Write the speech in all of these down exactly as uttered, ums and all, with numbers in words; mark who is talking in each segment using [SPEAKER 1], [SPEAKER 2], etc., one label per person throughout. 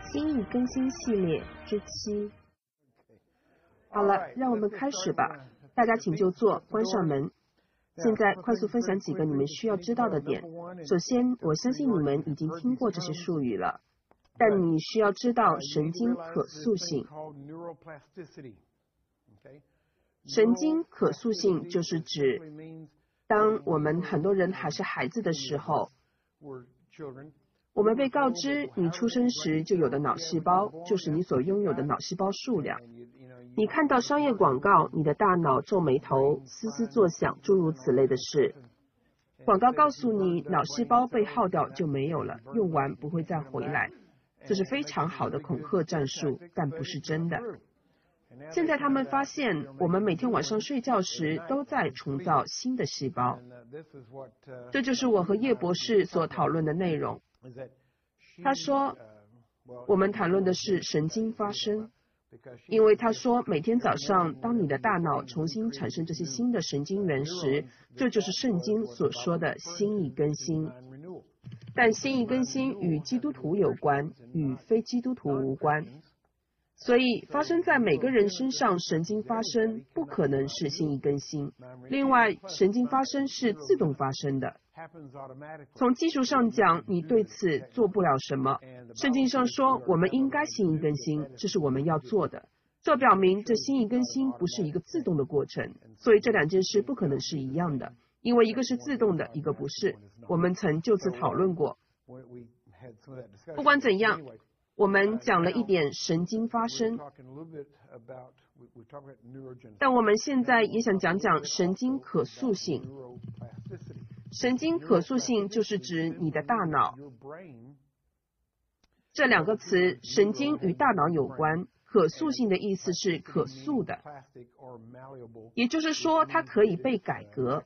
[SPEAKER 1] 心意更新系列之七。好了，让我们开始吧。大家请就坐，关上门。现在快速分享几个你们需要知道的点。首先，我相信你们已经听过这些术语了，但你需要知道神经可塑性。神经可塑性就是指，当我们很多人还是孩子的时候，我们被告知你出生时就有的脑细胞就是你所拥有的脑细胞数量。你看到商业广告，你的大脑皱眉头、嘶嘶作响，诸如此类的事。广告告诉你脑细胞被耗掉就没有了，用完不会再回来。这是非常好的恐吓战术，但不是真的。现在他们发现，我们每天晚上睡觉时都在重造新的细胞。这就是我和叶博士所讨论的内容。他说，我们谈论的是神经发生，因为他说每天早上当你的大脑重新产生这些新的神经元时，这就是圣经所说的心意更新。但心意更新与基督徒有关，与非基督徒无关。所以发生在每个人身上神经发生不可能是心意更新。另外，神经发生是自动发生的。从技术上讲，你对此做不了什么。圣经上说我们应该心意更新，这是我们要做的。这表明这心意更新不是一个自动的过程，所以这两件事不可能是一样的，因为一个是自动的，一个不是。我们曾就此讨论过。不管怎样，我们讲了一点神经发生，但我们现在也想讲讲神经可塑性。神经可塑性就是指你的大脑。这两个词，神经与大脑有关，可塑性的意思是可塑的，也就是说它可以被改革。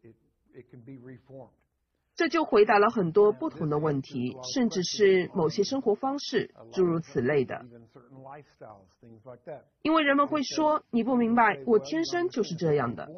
[SPEAKER 1] 这就回答了很多不同的问题，甚至是某些生活方式，诸如此类的。因为人们会说，你不明白，我天生就是这样的。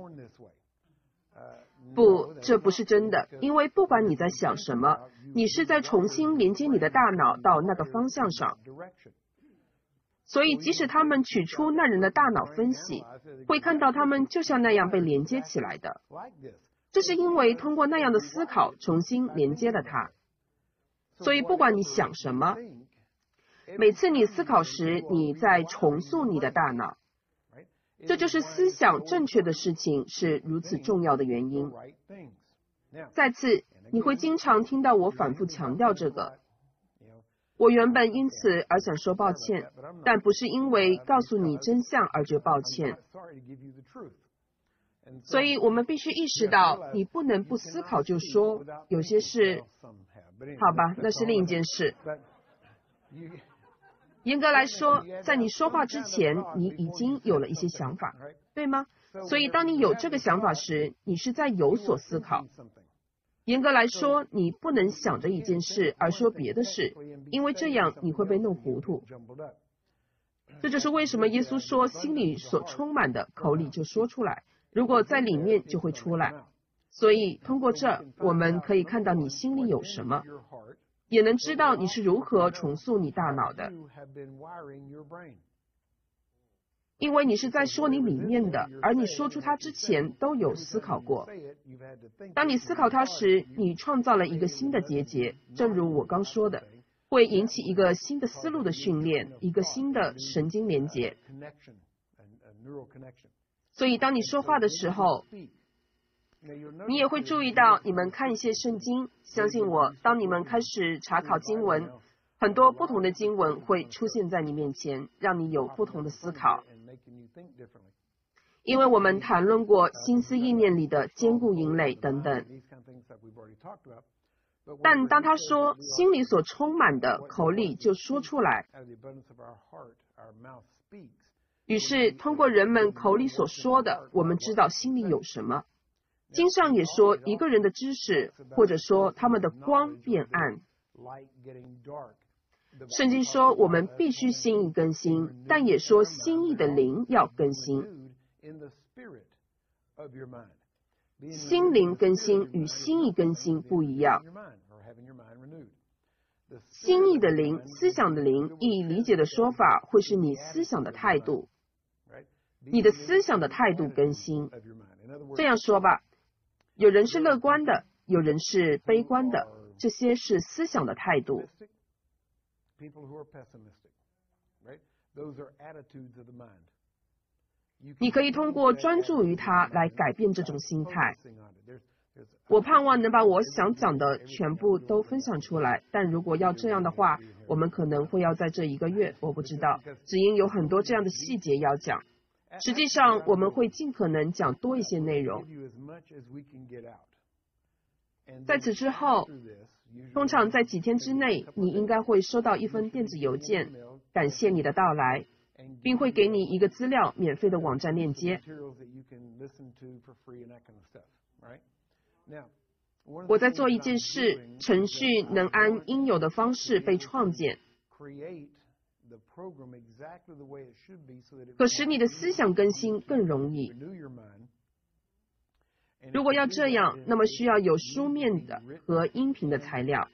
[SPEAKER 1] 不，这不是真的，因为不管你在想什么，你是在重新连接你的大脑到那个方向上。所以即使他们取出那人的大脑分析，会看到他们就像那样被连接起来的。这是因为通过那样的思考重新连接了它。所以不管你想什么，每次你思考时，你在重塑你的大脑。这就是思想正确的事情是如此重要的原因。再次，你会经常听到我反复强调这个。我原本因此而想说抱歉，但不是因为告诉你真相而觉抱歉。所以我们必须意识到，你不能不思考就说，有些事，好吧，那是另一件事。严格来说，在你说话之前，你已经有了一些想法，对吗？所以当你有这个想法时，你是在有所思考。严格来说，你不能想着一件事而说别的事，因为这样你会被弄糊涂。这就是为什么耶稣说心里所充满的，口里就说出来。如果在里面就会出来。所以通过这，我们可以看到你心里有什么，也能知道你是如何重塑你大脑的。因为你是在说你里面的，而你说出它之前都有思考过。当你思考它时，你创造了一个新的结节，正如我刚说的，会引起一个新的思路的训练，一个新的神经连结。所以当你说话的时候，你也会注意到，你们看一些圣经，相信我，当你们开始查考经文，很多不同的经文会出现在你面前，让你有不同的思考。因为我们谈论过心思意念里的坚固营垒等等。但当他说心里所充满的，口里就说出来。于是通过人们口里所说的，我们知道心里有什么。经上也说，一个人的知识，或者说他们的光变暗。圣经说我们必须心意更新，但也说心意的灵要更新。心灵更新与心意更新不一样。 心意的灵、思想的灵，易理解的说法会是你思想的态度，你的思想的态度更新。这样说吧，有人是乐观的，有人是悲观的，这些是思想的态度。你可以通过专注于它来改变这种心态。我盼望能把我想讲的全部都分享出来，但如果要这样的话，我们可能会要在这一个月，我不知道，只因有很多这样的细节要讲。实际上，我们会尽可能讲多一些内容。在此之后，通常在几天之内，你应该会收到一封电子邮件，感谢你的到来，并会给你一个资料免费的网站链接。我在做一件事，程序能按应有的方式被创建，可使你的思想更新更容易。如果要这样，那么需要有书面的和音频的材料。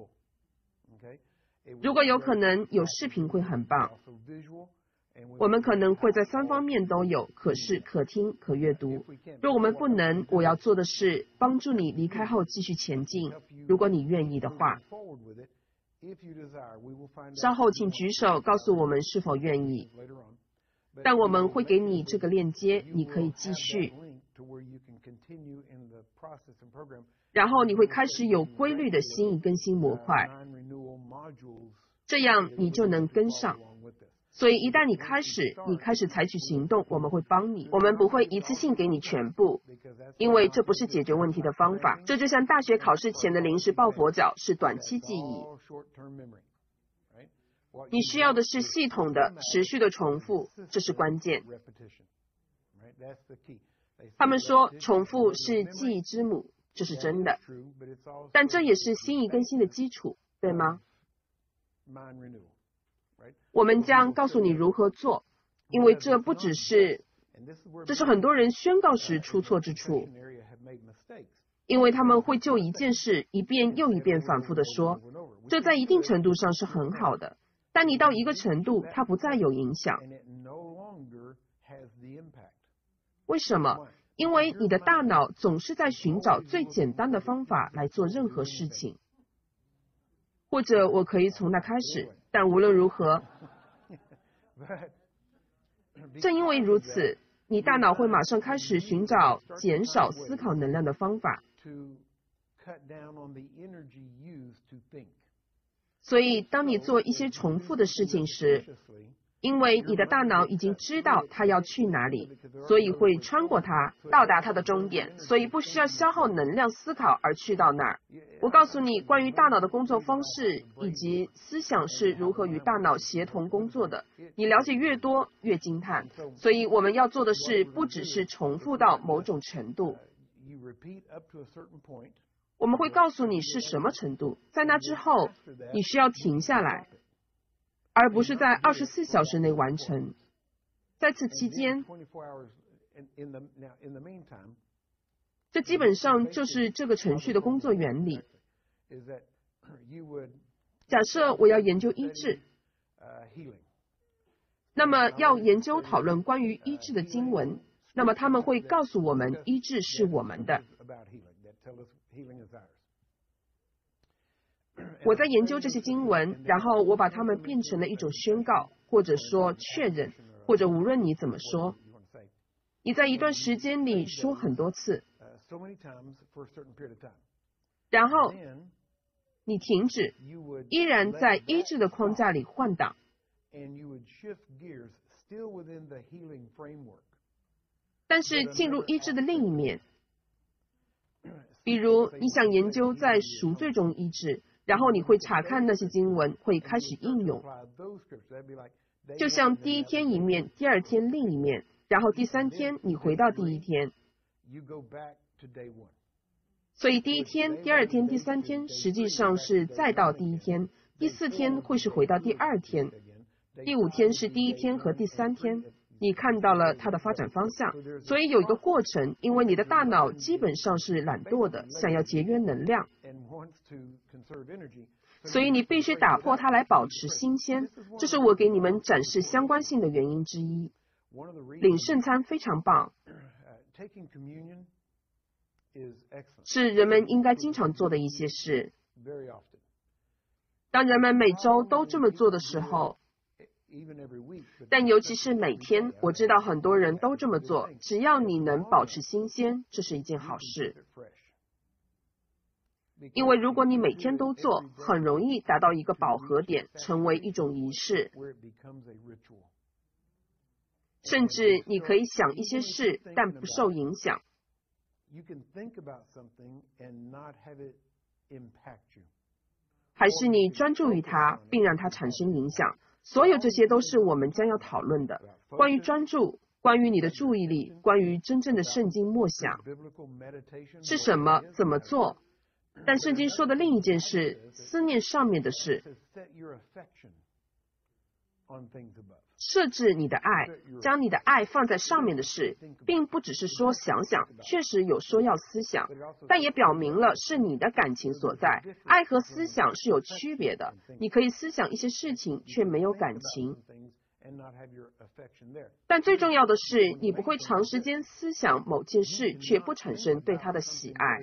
[SPEAKER 1] 如果有可能，有视频会很棒。我们可能会在三方面都有，可视、可听、可阅读。若我们不能，我要做的是帮助你离开后继续前进，如果你愿意的话。稍后请举手告诉我们是否愿意。但我们会给你这个链接，你可以继续。然后你会开始有规律的心意更新模块，这样你就能跟上。所以一旦你开始，你开始采取行动，我们会帮你。我们不会一次性给你全部，因为这不是解决问题的方法。这就像大学考试前的临时抱佛脚，是短期记忆。你需要的是系统的、持续的重复，这是关键。他们说重复是记忆之母，这是真的，但这也是心意更新的基础，对吗？我们将告诉你如何做，因为这不只是，这是很多人宣告时出错之处，因为他们会就一件事一遍又一遍反复地说，这在一定程度上是很好的，但你到一个程度，它不再有影响。为什么？因为你的大脑总是在寻找最简单的方法来做任何事情。或者我可以从那开始，但无论如何，正因为如此，你大脑会马上开始寻找减少思考能量的方法。所以当你做一些重复的事情时，因为你的大脑已经知道它要去哪里，所以会穿过它，到达它的终点，所以不需要消耗能量思考而去到那儿。我告诉你关于大脑的工作方式以及思想是如何与大脑协同工作的，你了解越多越惊叹。所以我们要做的事不只是重复到某种程度，我们会告诉你是什么程度，在那之后你需要停下来，而不是在二十四小时内完成。在此期间，这基本上就是这个程序的工作原理。假设我要研究医治，那么要研究讨论关于医治的经文，那么他们会告诉我们医治是我们的。我在研究这些经文，然后我把它们变成了一种宣告，或者说确认，或者无论你怎么说，你在一段时间里说很多次，然后你停止，依然在医治的框架里换挡，但是进入医治的另一面。比如你想研究在赎罪中医治，然后你会查看那些经文，会开始应用，就像第一天一面，第二天另一面，然后第三天你回到第一天。所以第一天、第二天、第三天实际上是再到第一天，第四天会是回到第二天，第五天是第一天和第三天。你看到了它的发展方向，所以有一个过程，因为你的大脑基本上是懒惰的，想要节约能量， 所以你必须打破它来保持新鲜。这是我给你们展示相关性的原因之一。领圣餐非常棒，是人们应该经常做的一些事。当人们每周都这么做的时候，但尤其是每天，我知道很多人都这么做。只要你能保持新鲜，这是一件好事。因为如果你每天都做，很容易达到一个饱和点，成为一种仪式。甚至你可以想一些事，但不受影响。还是你专注于它，并让它产生影响。所有这些都是我们将要讨论的，关于专注，关于你的注意力，关于真正的圣经默想是什么，怎么做。但圣经说的另一件事，思念上面的事，设置你的爱，将你的爱放在上面的事，并不只是说想想，确实有说要思想，但也表明了是你的感情所在。爱和思想是有区别的，你可以思想一些事情，却没有感情。但最重要的是，你不会长时间思想某件事，却不产生对它的喜爱。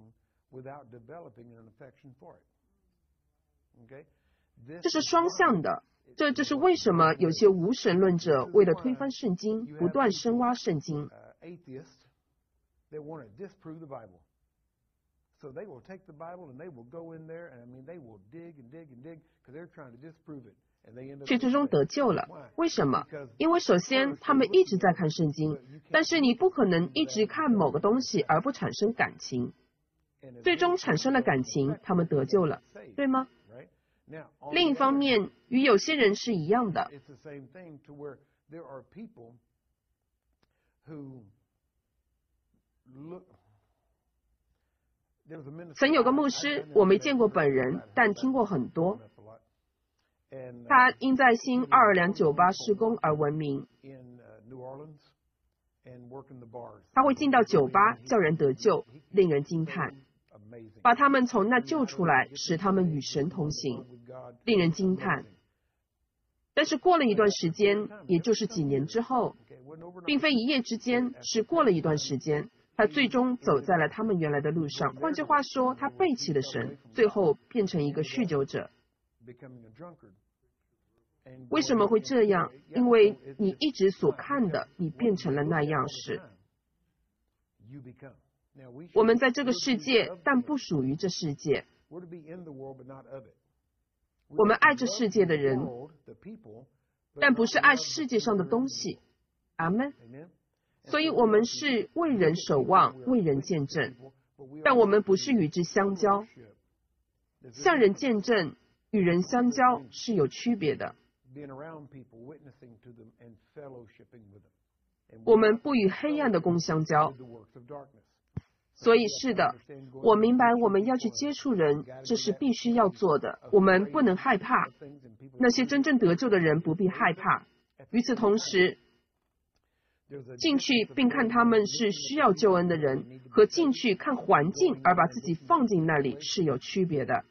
[SPEAKER 1] 这是双向的。这就是为什么有些无神论者为了推翻圣经，不断深挖圣经。却最终得救了。为什么？因为首先他们一直在看圣经，但是你不可能一直看某个东西而不产生感情。最终产生了感情，他们得救了，对吗？另一方面，与有些人是一样的。曾有个牧师，我没见过本人，但听过很多。他因在新奥尔良酒吧施工而闻名。他会进到酒吧，叫人得救，令人惊叹。把他们从那救出来，使他们与神同行，令人惊叹。但是过了一段时间，也就是几年之后，并非一夜之间，是过了一段时间，他最终走在了他们原来的路上。换句话说，他背弃了神，最后变成一个酗酒者。为什么会这样？因为你一直所看的，你变成了那样式。我们在这个世界，但不属于这世界。我们爱这世界的人，但不是爱世界上的东西。阿们。所以我们是为人守望，为人见证，但我们不是与之相交。向人见证，与人相交是有区别的。我们不与黑暗的工相交。所以是的，我明白我们要去接触人，这是必须要做的。我们不能害怕，那些真正得救的人不必害怕。与此同时，进去并看他们是需要救恩的人，和进去看环境而把自己放进那里是有区别的。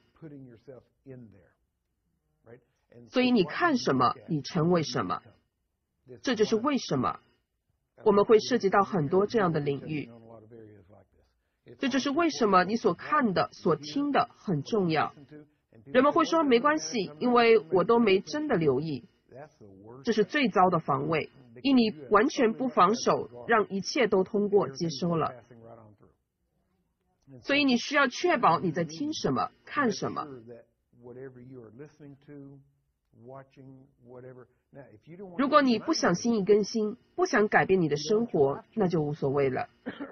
[SPEAKER 1] 所以你看什么，你成为什么，这就是为什么我们会涉及到很多这样的领域。这就是为什么你所看的、所听的很重要。人们会说没关系，因为我都没真的留意。这是最糟的防卫，因你完全不防守，让一切都通过接收了。所以你需要确保你在听什么、看什么。如果你不想心意更新，不想改变你的生活，那就无所谓了。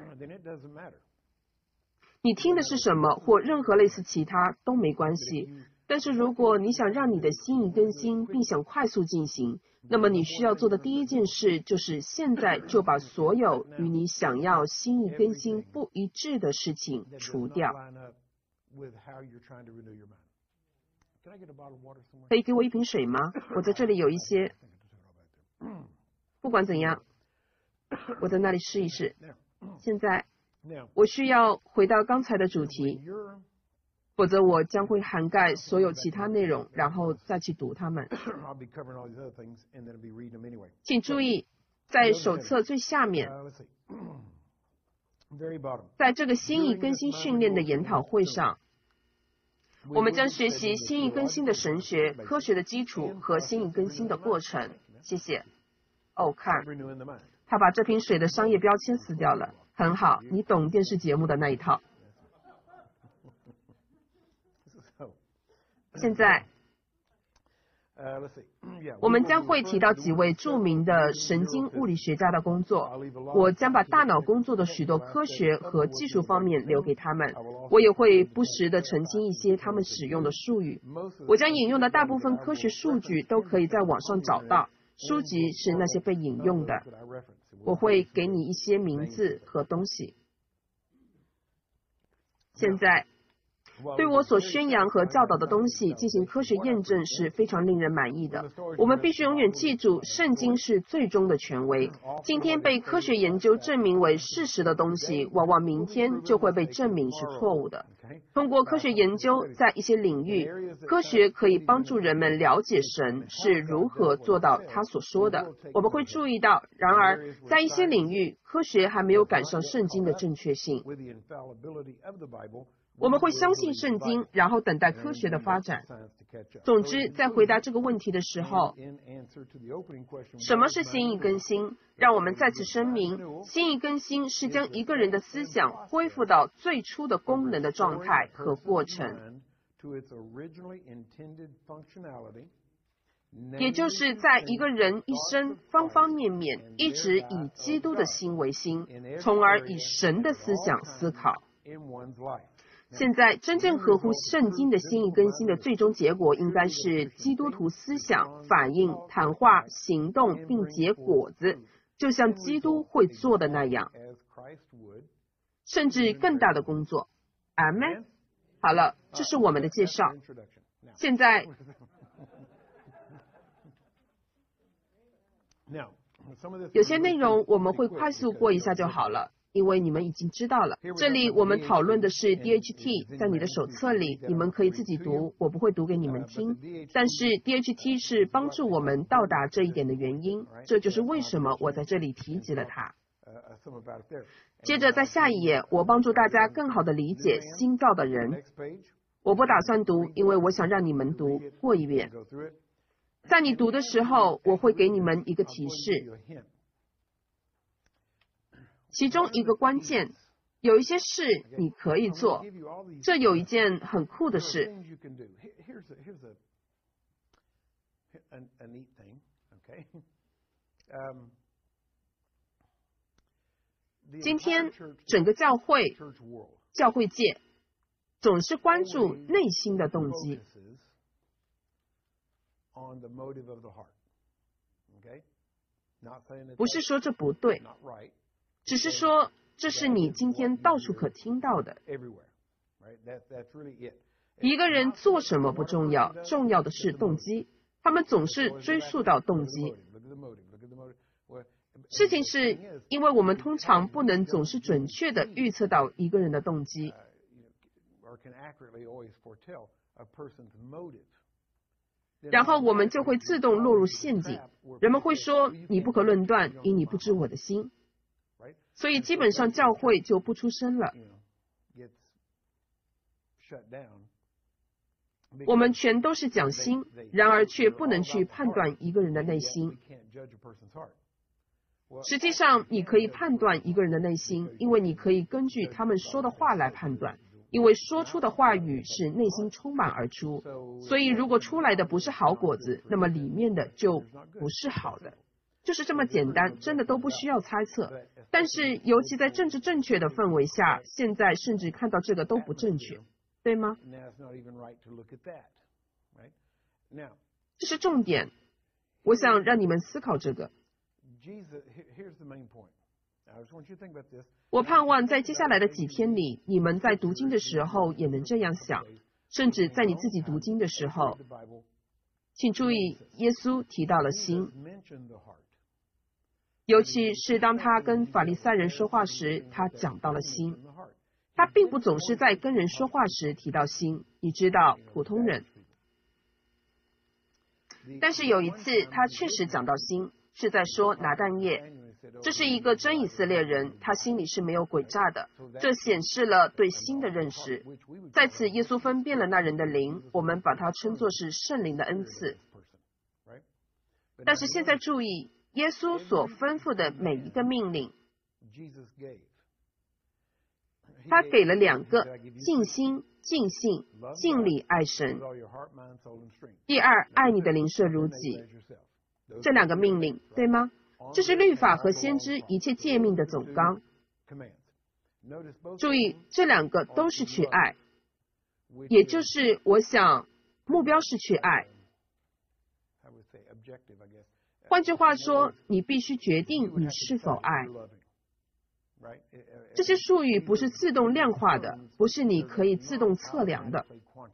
[SPEAKER 1] 你听的是什么，或任何类似其他都没关系。但是如果你想让你的心意更新，并想快速进行，那么你需要做的第一件事，就是现在就把所有与你想要心意更新不一致的事情除掉。可以给我一瓶水吗？我在这里有一些。不管怎样，我在那里试一试。现在我需要回到刚才的主题。 否则我将会涵盖所有其他内容，然后再去读它们。请注意，在手册最下面，在这个心意更新训练的研讨会上，我们将学习心意更新的神学、科学的基础和心意更新的过程。谢谢。哦，看，他把这瓶水的商业标签撕掉了。很好，你懂电视节目的那一套。现在，我们将会提到几位著名的神经物理学家的工作。我将把大脑工作的许多科学和技术方面留给他们。我也会不时地澄清一些他们使用的术语。我将引用的大部分科学数据都可以在网上找到，书籍是那些被引用的。我会给你一些名字和东西。现在，对我所宣扬和教导的东西进行科学验证是非常令人满意的。我们必须永远记住，圣经是最终的权威。今天被科学研究证明为事实的东西，往往明天就会被证明是错误的。通过科学研究，在一些领域，科学可以帮助人们了解神是如何做到他所说的。我们会注意到，然而，在一些领域，科学还没有赶上圣经的正确性。我们会相信圣经，然后等待科学的发展。总之，在回答这个问题的时候，什么是心意更新？让我们再次声明，心意更新是将一个人的思想恢复到最初的功能的状态和过程，也就是在一个人一生方方面面一直以基督的心为心，从而以神的思想思考。现在，真正合乎圣经的心意更新的最终结果，应该是基督徒思想、反应、谈话、行动，并结果子，就像基督会做的那样，甚至更大的工作。阿们。好了，这是我们的介绍。现在，有些内容我们会快速过一下就好了。因为你们已经知道了，这里我们讨论的是 D H T， 在你的手册里，你们可以自己读，我不会读给你们听。但是 D H T 是帮助我们到达这一点的原因，这就是为什么我在这里提及了它。接着在下一页，我帮助大家更好地理解新造的人。我不打算读，因为我想让你们读过一遍。在你读的时候，我会给你们一个提示。其中一个关键，有一些事你可以做。这有一件很酷的事。今天整个教会、教会界总是关注内心的动机。不是说这不对。只是说，这是你今天到处可听到的。一个人做什么不重要，重要的是动机。他们总是追溯到动机。事情是因为我们通常不能总是准确地预测到一个人的动机。然后我们就会自动落入陷阱。人们会说，你不可论断，因你不知我的心。所以基本上教会就不出声了。我们全都是讲心，然而却不能去判断一个人的内心。实际上，你可以判断一个人的内心，因为你可以根据他们说的话来判断，因为说出的话语是内心充满而出。所以如果出来的不是好果子，那么里面的就不是好的。就是这么简单，真的都不需要猜测。但是，尤其在政治正确的氛围下，现在甚至看到这个都不正确，对吗？这是重点。我想让你们思考这个。我盼望在接下来的几天里，你们在读经的时候也能这样想，甚至在你自己读经的时候，请注意，耶稣提到了心。尤其是当他跟法利赛人说话时，他讲到了心。 他并不总是在跟人说话时提到心，你知道，普通人。但是有一次，他确实讲到心，是在说拿但业。这是一个真以色列人，他心里是没有诡诈的，这显示了对心的认识。在此，耶稣分辨了那人的灵，我们把它称作是圣灵的恩赐。但是现在注意，耶稣所吩咐的每一个命令，他给了两个：尽心、尽性、尽力爱神。第二，爱你的邻舍如己。这两个命令，对吗？这是律法和先知一切诫命的总纲。注意，这两个都是去爱，也就是我想目标是去爱。换句话说，你必须决定你是否爱。这些术语不是自动量化的，不是你可以自动测量的。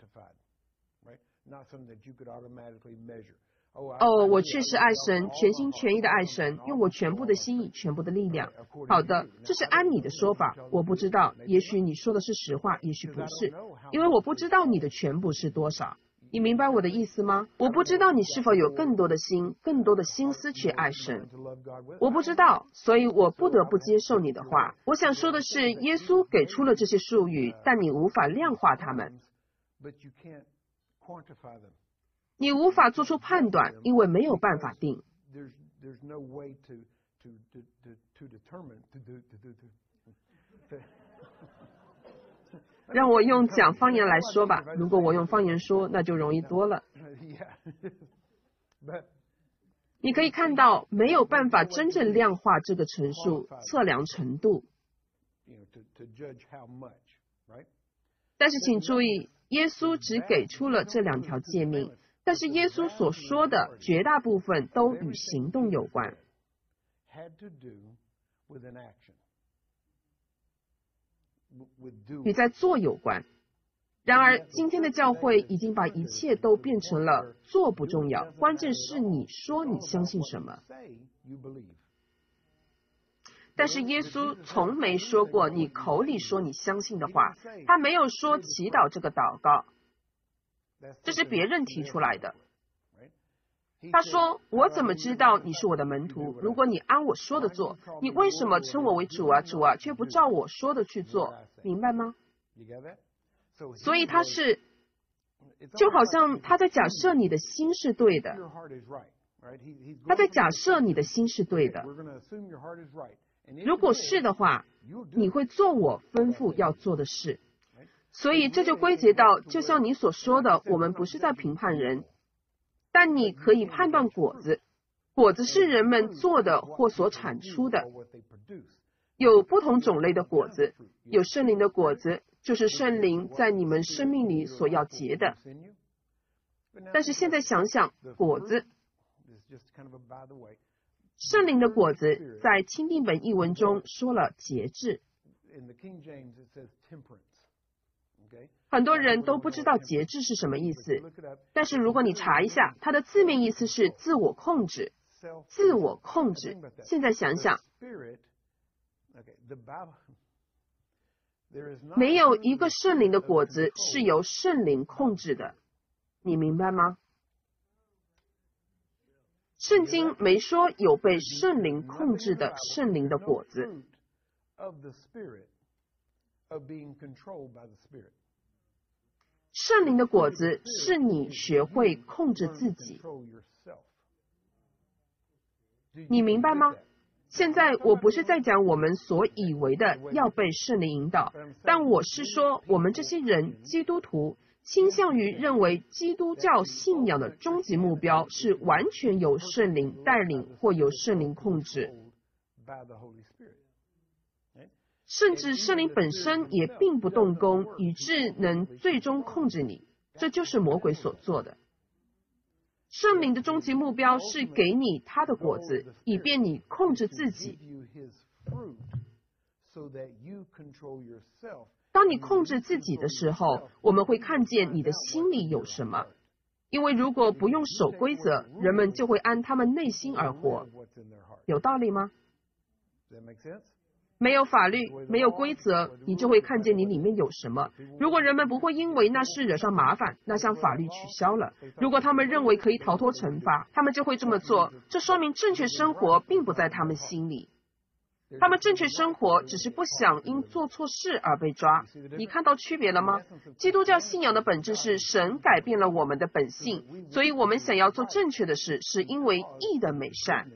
[SPEAKER 1] 哦，我确实爱神，全心全意的爱神，用我全部的心意、全部的力量。好的，这是按你的说法，我不知道，也许你说的是实话，也许不是，因为我不知道你的全部是多少。你明白我的意思吗？我不知道你是否有更多的心、更多的心思去爱神。我不知道，所以我不得不接受你的话。我想说的是，耶稣给出了这些术语，但你无法量化它们。你无法做出判断，因为没有办法定。让我用讲方言来说吧，如果我用方言说，那就容易多了。你可以看到，没有办法真正量化这个陈述，测量程度。但是请注意，耶稣只给出了这两条诫命。但是耶稣所说的绝大部分都与行动有关，与在做有关。然而，今天的教会已经把一切都变成了做不重要，关键是你说你相信什么。但是耶稣从没说过你口里说你相信的话，他没有说祈祷这个祷告。这是别人提出来的。他说：“我怎么知道你是我的门徒？如果你按我说的做，你为什么称我为主啊主啊，却不照我说的去做？明白吗？”所以他是，就好像他在假设你的心是对的，他在假设你的心是对的。如果是的话，你会做我吩咐要做的事。所以这就归结到，就像你所说的，我们不是在评判人，但你可以判断果子。果子是人们做的或所产出的。有不同种类的果子，有圣灵的果子，就是圣灵在你们生命里所要结的。但是现在想想，果子，圣灵的果子，在钦定本译文中说了节制。很多人都不知道节制是什么意思，但是如果你查一下，它的字面意思是自我控制。自我控制。现在想想，没有一个圣灵的果子是由圣灵控制的，你明白吗？圣经没说有被圣灵控制的圣灵的果子。圣灵的果子是你学会控制自己，你明白吗？现在我不是在讲我们所以为的要被圣灵引导，但我是说我们这些人基督徒倾向于认为基督教信仰的终极目标是完全由圣灵带领或由圣灵控制，甚至圣灵本身也并不动工，以致能最终控制你。这就是魔鬼所做的。圣灵的终极目标是给你他的果子，以便你控制自己。当你控制自己的时候，我们会看见你的心里有什么。因为如果不用守规则，人们就会按他们内心而活。有道理吗？ 没有法律，没有规则，你就会看见你里面有什么。如果人们不会因为那事惹上麻烦，那向法律取消了。如果他们认为可以逃脱惩罚，他们就会这么做。这说明正确生活并不在他们心里。他们正确生活只是不想因做错事而被抓。你看到区别了吗？基督教信仰的本质是神改变了我们的本性，所以我们想要做正确的事，是因为义的美善。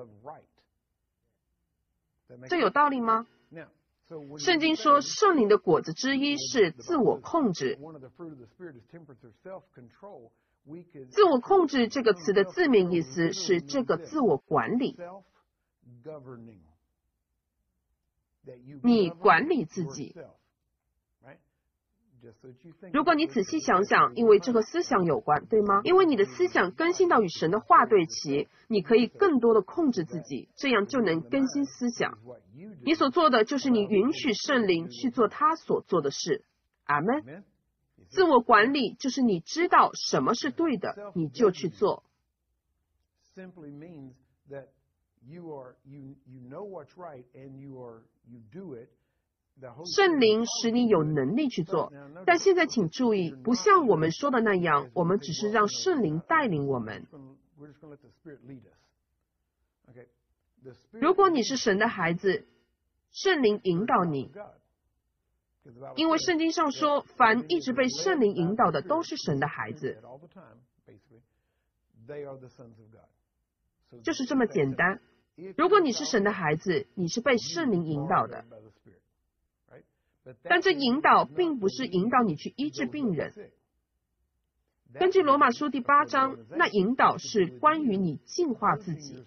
[SPEAKER 1] 这有道理吗？圣经说圣灵的果子之一是自我控制。自我控制这个词的字面意思是这个自我管理。你管理自己。如果你仔细想想，因为这和思想有关，对吗？因为你的思想更新到与神的话对齐，你可以更多的控制自己，这样就能更新思想。你所做的就是你允许圣灵去做他所做的事。阿们。自我管理就是你知道什么是对的，你就去做。圣灵使你有能力去做，但现在请注意，不像我们说的那样，我们只是让圣灵带领我们。如果你是神的孩子，圣灵引导你，因为圣经上说，凡一直被圣灵引导的都是神的孩子，就是这么简单。如果你是神的孩子，你是被圣灵引导的。但这引导并不是引导你去医治病人。根据罗马书第八章，那引导是关于你净化自己，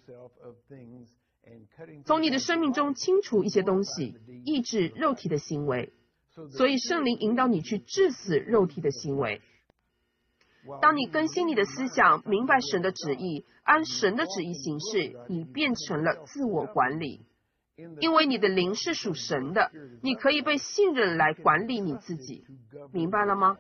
[SPEAKER 1] 从你的生命中清除一些东西，抑制肉体的行为。所以圣灵引导你去治死肉体的行为。当你更新你的思想，明白神的旨意，按神的旨意行事，你变成了自我管理。因为你的灵是属神的，你可以被信任来管理你自己，明白了吗？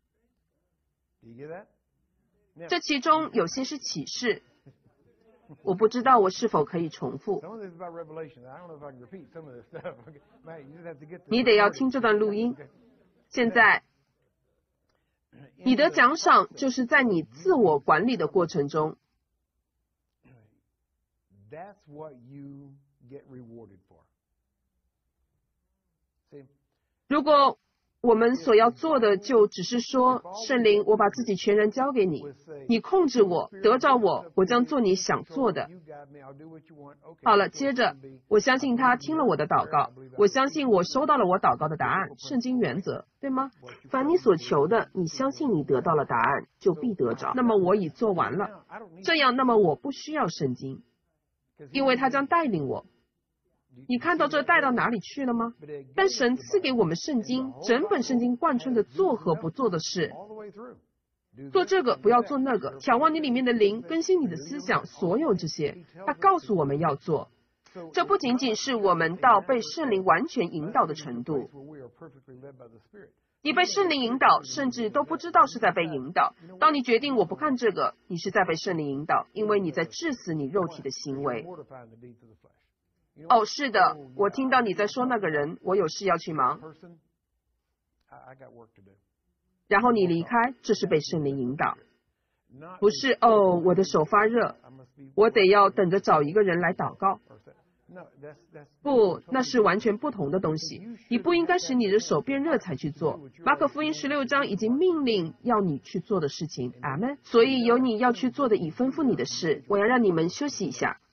[SPEAKER 1] 这其中有些是启示，我不知道我是否可以重复。你得要听这段录音。现在，你的奖赏就是在你自我管理的过程中。如果我们所要做的就只是说，圣灵，我把自己全然交给你，你控制我，得着我，我将做你想做的。好了，接着，我相信他听了我的祷告，我相信我收到了我祷告的答案，圣经原则，对吗？凡你所求的，你相信你得到了答案，就必得着。那么我已做完了，这样，那么我不需要圣经，因为他将带领我。你看到这带到哪里去了吗？但神赐给我们圣经，整本圣经贯穿着做和不做的事。做这个，不要做那个，眺望你里面的灵，更新你的思想，所有这些，他告诉我们要做。这不仅仅是我们到被圣灵完全引导的程度。你被圣灵引导，甚至都不知道是在被引导。当你决定我不看这个，你是在被圣灵引导，因为你在治死你肉体的行为。哦，是的，我听到你在说那个人，我有事要去忙。然后你离开，这是被圣灵引导，不是哦，我的手发热，我得要等着找一个人来祷告。不，那是完全不同的东西。你不应该使你的手变热才去做。马可福音十六章已经命令要你去做的事情，阿们。所以有你要去做的，已吩咐你的事。我要让你们休息一下。